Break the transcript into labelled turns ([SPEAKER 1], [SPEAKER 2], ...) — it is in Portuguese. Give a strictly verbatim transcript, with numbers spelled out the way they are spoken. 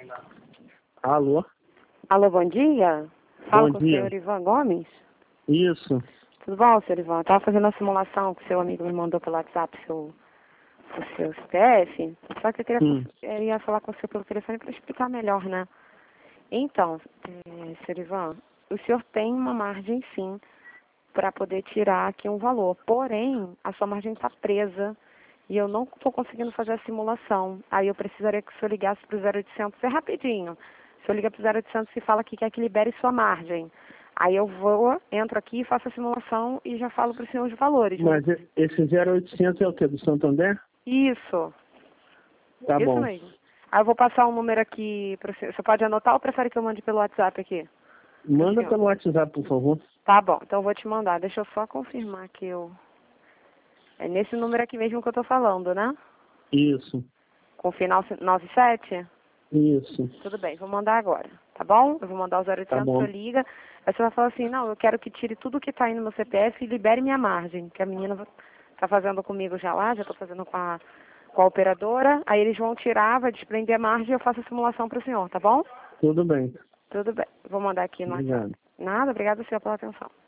[SPEAKER 1] Alô?
[SPEAKER 2] Alô, bom dia. Fala
[SPEAKER 1] Bom
[SPEAKER 2] com
[SPEAKER 1] dia.
[SPEAKER 2] o senhor Ivan Gomes.
[SPEAKER 1] Isso.
[SPEAKER 2] Tudo bom, senhor Ivan? Estava fazendo a simulação que seu amigo me mandou pelo WhatsApp, seu, o seu C P F. Só que eu queria
[SPEAKER 1] Hum.
[SPEAKER 2] eu ia falar com o senhor pelo telefone para explicar melhor, né? Então, é, senhor Ivan, o senhor tem uma margem, sim, para poder tirar aqui um valor. Porém, a sua margem está presa e eu não estou conseguindo fazer a simulação. Aí eu precisaria que o senhor ligasse para o zero oitocentos, é rapidinho. O senhor liga para o zero oitocentos e fala que quer que libere sua margem. Aí eu vou, entro aqui, faço a simulação e já falo para o senhor os valores.
[SPEAKER 1] Mas e- esse zero oitocentos é o quê? Do Santander?
[SPEAKER 2] Isso,
[SPEAKER 1] Tá
[SPEAKER 2] isso
[SPEAKER 1] bom.
[SPEAKER 2] mesmo. Aí eu vou passar um número aqui para o senhor. Você pode anotar ou prefere que eu mande pelo WhatsApp aqui?
[SPEAKER 1] Manda
[SPEAKER 2] senhor.
[SPEAKER 1] pelo WhatsApp, por favor.
[SPEAKER 2] Tá bom, então eu vou te mandar. Deixa eu só confirmar que eu... É nesse número aqui mesmo que eu tô falando, né?
[SPEAKER 1] Isso.
[SPEAKER 2] Com o final nove sete?
[SPEAKER 1] Isso.
[SPEAKER 2] Tudo bem, vou mandar agora, tá bom? Eu vou mandar o zero
[SPEAKER 1] Tá
[SPEAKER 2] oitocentos,
[SPEAKER 1] bom.
[SPEAKER 2] você liga. Aí você vai falar assim, não, eu quero que tire tudo que tá aí no meu C P F e libere minha margem, que a menina tá fazendo comigo já lá, já tô fazendo com a, com a operadora. Aí eles vão tirar, vai desprender a margem e eu faço a simulação pro senhor, tá bom?
[SPEAKER 1] Tudo bem.
[SPEAKER 2] Tudo bem, vou mandar aqui no WhatsApp.
[SPEAKER 1] Obrigado.
[SPEAKER 2] Nada, obrigada, senhor, pela atenção.